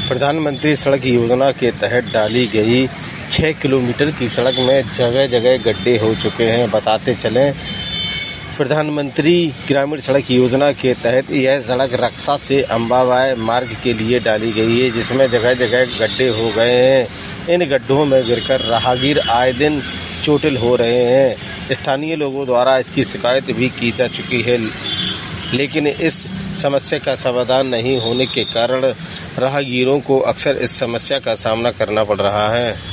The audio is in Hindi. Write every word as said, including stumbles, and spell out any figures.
प्रधानमंत्री सड़क योजना के तहत डाली गई छह किलोमीटर की सड़क में जगह जगह गड्ढे हो चुके हैं। बताते चलें, प्रधानमंत्री ग्रामीण सड़क योजना के तहत यह सड़क रक्षा से अम्बाबाई मार्ग के लिए डाली गई है, जिसमें जगह जगह गड्ढे हो गए हैं। इन गड्ढों में गिरकर राहगीर आए दिन चोटिल हो रहे हैं। स्थानीय लोगों द्वारा इसकी शिकायत भी की जा चुकी है, लेकिन इस समस्या का समाधान नहीं होने के कारण राहगीरों को अक्सर इस समस्या का सामना करना पड़ रहा है।